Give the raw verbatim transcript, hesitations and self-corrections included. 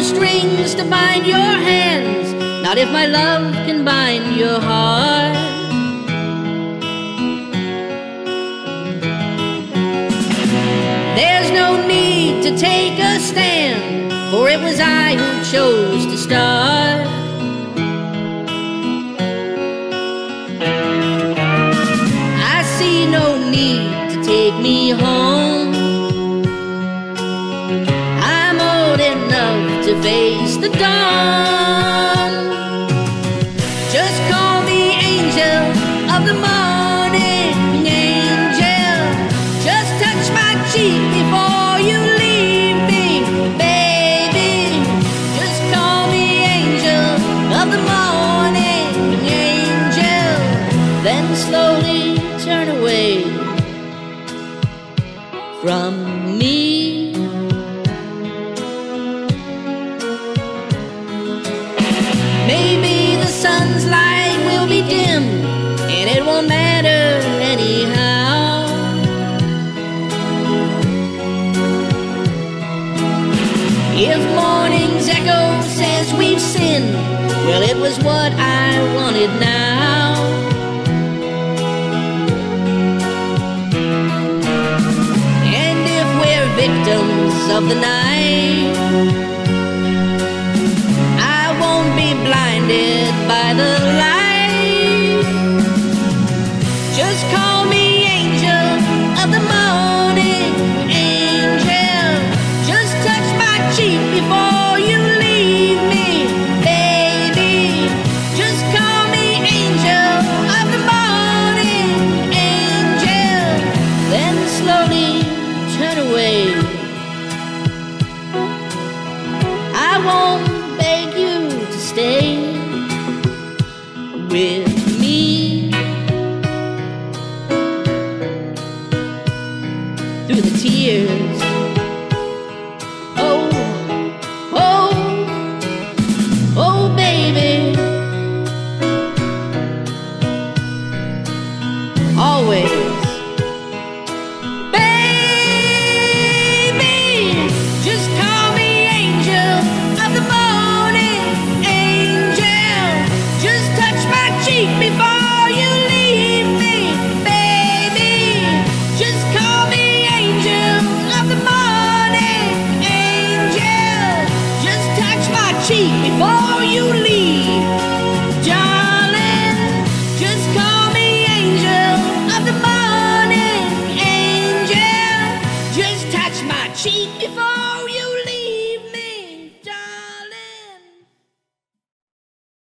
strings to bind your hands, not if my love can bind your heart. There's no need to take a stand, for it was I who chose to start. I see no need to take me home. I'm old enough to face the dawn. Just call me angel of the morning, angel. Just touch my cheek before you leave me, baby. Just call me angel of the morning, angel. Then slowly turn away from me. Maybe the sun's light will be dim, and it won't matter anyhow. If morning's echo says we've sinned, well, it was what I wanted now. And if we're victims of the night, I won't be blinded by the light. Just call me angel of the morning, angel. Just touch my cheek before you leave me, baby. Just call me angel of the morning, angel. Then slowly turn away. I won't beg you to stay with me. Through the tears, oh, oh, oh, baby. Always, baby. Just call me angel of the morning, angel. Just touch my cheek before you leave me, baby. Just call me angel of the morning, angel. Just touch my cheek before you leave, darling. Just call me angel of the morning, angel. Just touch my cheek before